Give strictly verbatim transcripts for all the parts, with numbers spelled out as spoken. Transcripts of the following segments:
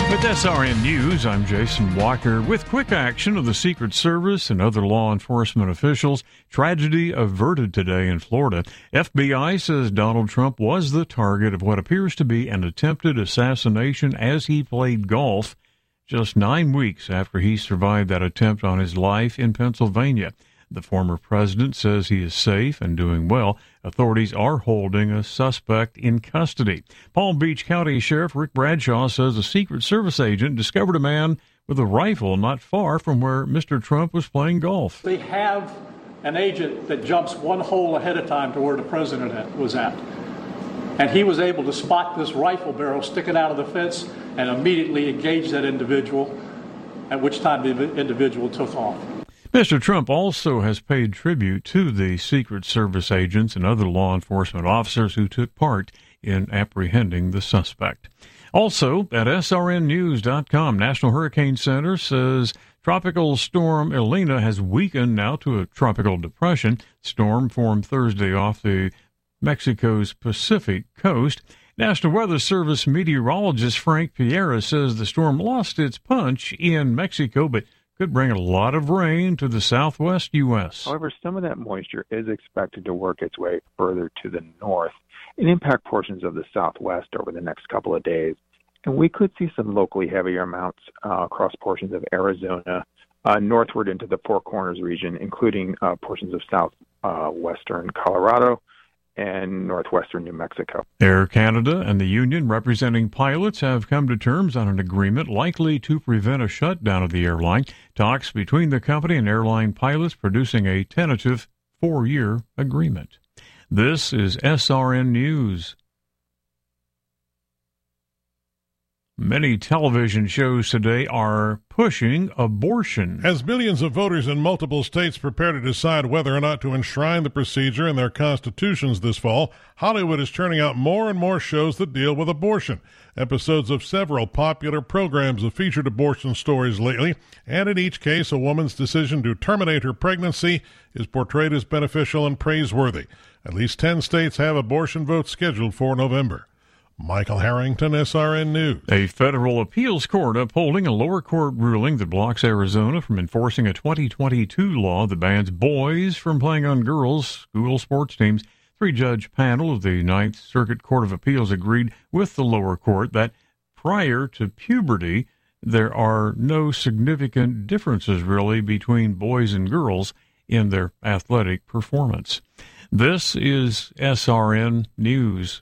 With S R N News, I'm Jason Walker. With quick action of the Secret Service and other law enforcement officials, tragedy averted today in Florida. F B I says Donald Trump was the target of what appears to be an attempted assassination as he played golf just nine weeks after he survived that attempt on his life in Pennsylvania. The former president says he is safe and doing well. Authorities are holding a suspect in custody. Palm Beach County Sheriff Rick Bradshaw says a Secret Service agent discovered a man with a rifle not far from where Mister Trump was playing golf. They have an agent that jumps one hole ahead of time to where the president was at. And he was able to spot this rifle barrel sticking out of the fence and immediately engage that individual, at which time the individual took off. Mister Trump also has paid tribute to the Secret Service agents and other law enforcement officers who took part in apprehending the suspect. Also, at S R N news dot com, National Hurricane Center says Tropical Storm Elena has weakened now to a tropical depression. Storm formed Thursday off the Mexico's Pacific coast. National Weather Service meteorologist Frank Piera says the storm lost its punch in Mexico, but could bring a lot of rain to the southwest U S. However, some of that moisture is expected to work its way further to the north and impact portions of the southwest over the next couple of days. And we could see some locally heavier amounts uh, across portions of Arizona, uh, northward into the Four Corners region, including uh, portions of southwestern uh, Colorado and northwestern New Mexico. Air Canada and the union representing pilots have come to terms on an agreement likely to prevent a shutdown of the airline. Talks between the company and airline pilots producing a tentative four-year agreement. This is S R N News. Many television shows today are pushing abortion. As millions of voters in multiple states prepare to decide whether or not to enshrine the procedure in their constitutions this fall, Hollywood is churning out more and more shows that deal with abortion. Episodes of several popular programs have featured abortion stories lately, and in each case, a woman's decision to terminate her pregnancy is portrayed as beneficial and praiseworthy. At least ten states have abortion votes scheduled for November. Michael Harrington, S R N News. A federal appeals court upholding a lower court ruling that blocks Arizona from enforcing a twenty twenty-two law that bans boys from playing on girls' school sports teams. Three-judge panel of the Ninth Circuit Court of Appeals agreed with the lower court that prior to puberty, there are no significant differences, really, between boys and girls in their athletic performance. This is S R N News.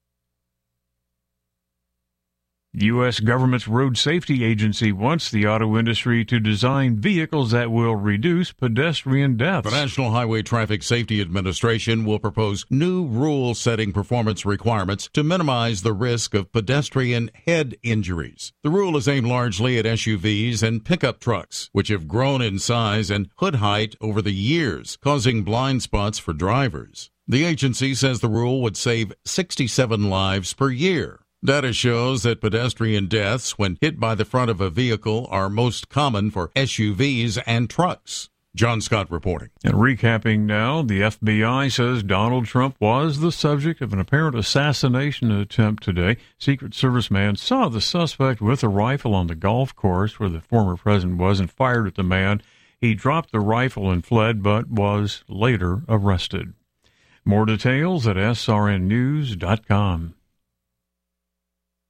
The U S government's road safety agency wants the auto industry to design vehicles that will reduce pedestrian deaths. The National Highway Traffic Safety Administration will propose new rule-setting performance requirements to minimize the risk of pedestrian head injuries. The rule is aimed largely at S U Vs and pickup trucks, which have grown in size and hood height over the years, causing blind spots for drivers. The agency says the rule would save sixty-seven lives per year. Data shows that pedestrian deaths when hit by the front of a vehicle are most common for S U Vs and trucks. John Scott reporting. And recapping now, the F B I says Donald Trump was the subject of an apparent assassination attempt today. Secret Service man saw the suspect with a rifle on the golf course where the former president was and fired at the man. He dropped the rifle and fled, but was later arrested. More details at S R N news dot com.